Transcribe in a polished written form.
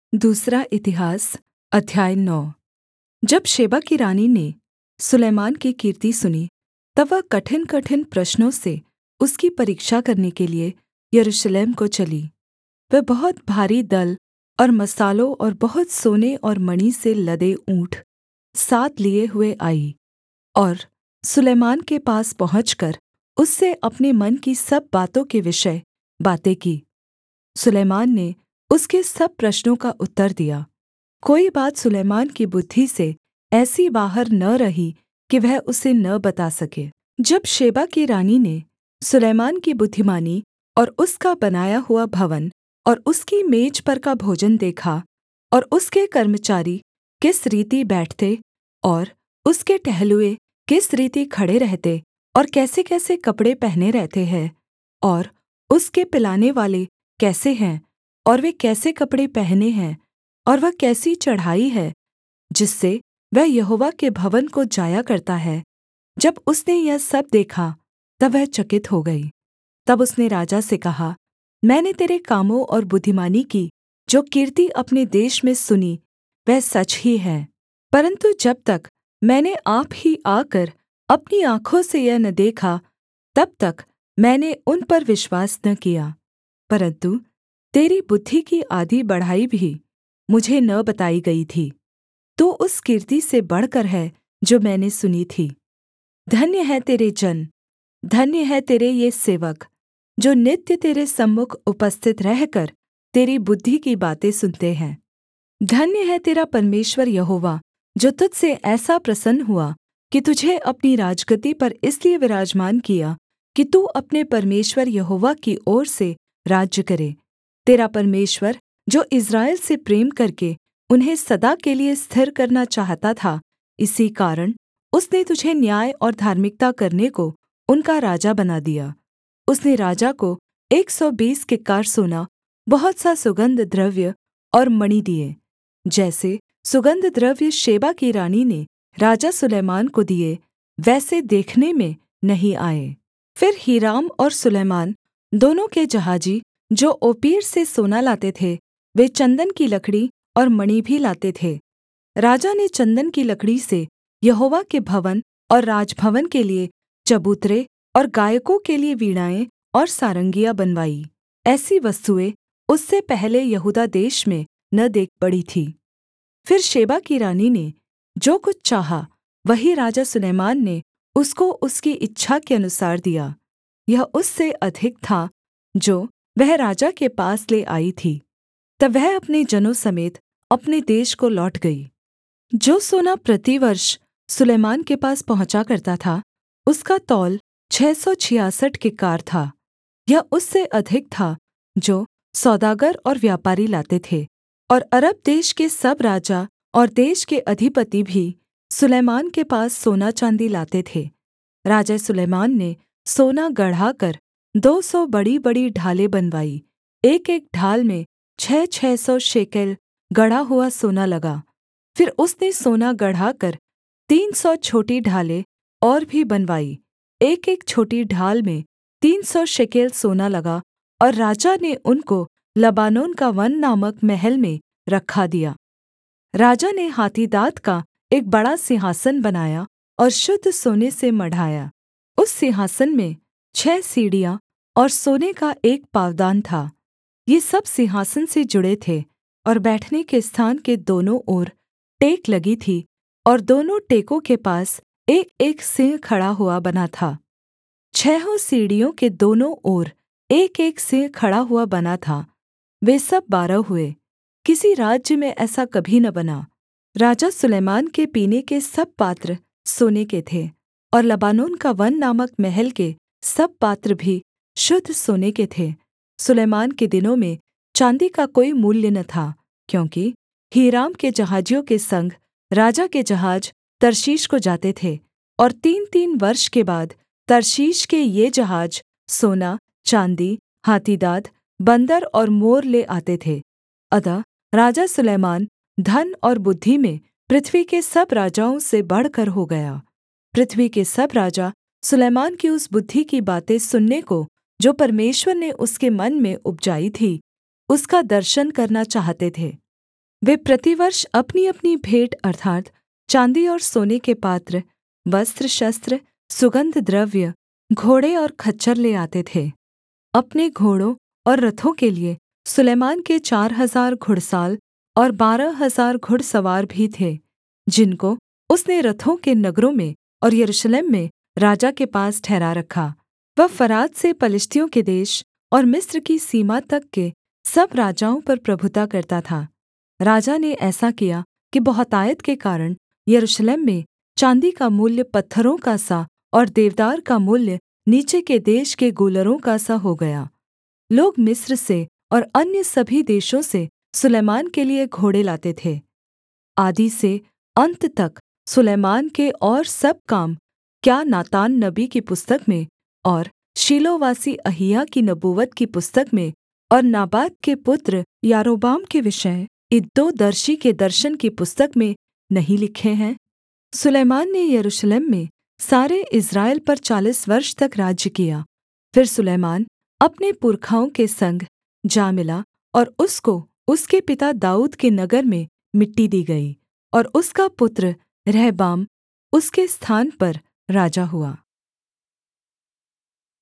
दूसरा इतिहास अध्याय 9। जब शेबा की रानी ने सुलैमान की कीर्ति सुनी, तब वह कठिनकठिन प्रश्नों से उसकी परीक्षा करने के लिये यरूशलेम को चली। वह बहुत भारी दल और मसालों और बहुत सोने और मणि से लदे ऊँट साथ लिए हुए आई और सुलैमान के पास पहुँचकर उससे अपने मन की सब बातों के विषय बातें की। सुलैमान ने उसके सब प्रश्नों का उत्तर दिया। कोई बात सुलैमान की बुद्धि से ऐसी बाहर न रही कि वह उसे न बता सके। जब शेबा की रानी ने सुलैमान की बुद्धिमानी और उसका बनाया हुआ भवन और उसकी मेज पर का भोजन देखा और उसके कर्मचारी किस रीति बैठते और उसके टहलुए किस रीति खड़े रहते और कैसे-कैसे कपड़े पहने रहते हैं और उसके पिलाने वाले कैसे हैं और वे कैसे कपड़े पहने हैं और वह कैसी चढ़ाई है जिससे वह यहोवा के भवन को जाया करता है। जब उसने यह सब देखा, तब वह चकित हो गई। तब उसने राजा से कहा, मैंने तेरे कामों और बुद्धिमानी की जो कीर्ति अपने देश में सुनी, वह सच ही है। परन्तु जब तक मैंने आप ही आकर अपनी आँखों से यह न देखा, तब तक मैंने उन पर विश्वास न किया। परन्तु तेरी बुद्धि की आधी बढ़ाई भी मुझे न बताई गई थी। तू उस कीर्ति से बढ़कर है जो मैंने सुनी थी। धन्य है तेरे जन, धन्य है तेरे ये सेवक, जो नित्य तेरे सम्मुख उपस्थित रहकर तेरी बुद्धि की बातें सुनते हैं। धन्य है तेरा परमेश्वर यहोवा, जो तुझ से ऐसा प्रसन्न हुआ कि तुझे अपनी राजगद्दी पर इसलिए विराजमान किया कि तू अपने परमेश्वर यहोवा की ओर से राज्य करे। तेरा परमेश्वर जो इस्राएल से प्रेम करके उन्हें सदा के लिये स्थिर करना चाहता था, इसी कारण उसने तुझे न्याय और धार्मिकता करने को उनका राजा बना दिया। उसने राजा को 120 किक्कार सोना, बहुत सा सुगन्ध द्रव्य और मणि दिए, जैसे सुगन्ध द्रव्य शेबा की रानी ने राजा सुलैमान को दिए, वैसे देखने में नहीं आए। फिर हीराम और सुलैमान दोनों के जहाजी जो ओपीर से सोना लाते थे, वे चन्दन की लकड़ी और मणि भी लाते थे। राजा ने चन्दन की लकड़ी से यहोवा के भवन और राजभवन के लिये चबूतरे और गायकों के लिये वीणाएँ और सारंगियाँ बनवाई। ऐसी वस्तुएँ उससे पहले यहूदा देश में न देख पड़ी थीं। फिर शेबा की रानी ने जो कुछ चाहा, वही राजा सुलैमान ने उसको उसकी इच्छा के अनुसार दिया। यह उससे अधिक था जो वह राजा के पास ले आई थी। तब वह अपने जनों समेत अपने देश को लौट गई। जो सोना प्रतिवर्ष सुलैमान के पास पहुँचा करता था, उसका तौल 666 किक्कार था। यह उससे अधिक था जो सौदागर और व्यापारी लाते थे। और अरब देश के सब राजा और देश के अधिपति भी सुलैमान के पास सोना चाँदी लाते थे। राजा सुलैमान ने सोना गढ़ाकर 200 बड़ी-बड़ी ढालें बनवाई। एक-एक ढाल में 600 600 शेकेल गढ़ा हुआ सोना लगा। फिर उसने सोना गढ़ाकर 300 छोटी ढालें और भी बनवाई। एक-एक छोटी ढाल में 300 शेकेल सोना लगा और राजा ने उनको लबानोन का वन नामक महल में रखा दिया। राजा ने हाथीदाँत का एक बड़ा सिंहासन बनाया और शुद्ध सोने से मढ़ाया। उस सिंहासन में 6 सीढ़ियाँ और सोने का एक पाँवदान था। ये सब सिंहासन से जुड़े थे और बैठने के स्थान के दोनों ओर टेक लगी थी और दोनों टेकों के पास एक-एक सिंह खड़ा हुआ बना था। 6 सीढ़ियों के दोनों ओर एक-एक सिंह खड़ा हुआ बना था। वे सब 12 हुए। किसी राज्य में ऐसा कभी न बना। राजा सुलैमान के पीने के सब पात्र सोने के थे और लबानोन का वन नामक महल के सब पात्र भी शुद्ध सोने के थे। सुलैमान के दिनों में चाँदी का कोई मूल्य न था, क्योंकि हीराम के जहाजियों के संग राजा के जहाज तर्शीश को जाते थे और 3-3 वर्ष के बाद तर्शीश के ये जहाज सोना, चाँदी, हाथीदाँत, बन्दर और मोर ले आते थे। अतः राजा सुलैमान धन और बुद्धि में पृथ्वी के सब राजाओं से बढ़कर हो गया। पृथ्वी के सब राजा सुलैमान की उस बुद्धि की बातें सुनने को जो परमेश्वर ने उसके मन में उपजाई थी, उसका दर्शन करना चाहते थे। वे प्रतिवर्ष अपनीअपनी भेंट अर्थात् चाँदी और सोने के पात्र, वस्त्र शस्त्र, सुगन्धद्रव्य, घोड़े और खच्चर ले आते थे। अपने घोड़ों और रथों के लिये सुलैमान के 4,000 घुड़साल और 12,000 घुड़सवार भी थे, जिनको उसने रथों के नगरों में और यरूशलेम में राजा के पास ठहरा रखा। वह फरात से पलिश्तियों के देश और मिस्र की सीमा तक के सब राजाओं पर प्रभुता करता था। राजा ने ऐसा किया कि बहुतायत के कारण यरूशलेम में चाँदी का मूल्य पत्थरों का सा और देवदार का मूल्य नीचे के देश के गूलरों का सा हो गया। लोग मिस्र से और अन्य सभी देशों से सुलैमान के लिये घोड़े लाते थे। आदि से अन्त तक सुलैमान के और सब काम क्या नातान नबी की पुस्तक में और शीलोवासी अहिय्याह की नबूवत की पुस्तक में और नाबात के पुत्र यारोबाम के विषय इद्दो दर्शी के दर्शन की पुस्तक में नहीं लिखे हैं? सुलैमान ने यरूशलेम में सारे इस्राएल पर 40 वर्ष तक राज्य किया। फिर सुलैमान अपने पुरखाओं के संग जा मिला और उसको उसके पिता दाऊद के नगर में मिट्टी दी गई और उसका पुत्र रहबाम उसके स्थान पर राजा हुआ।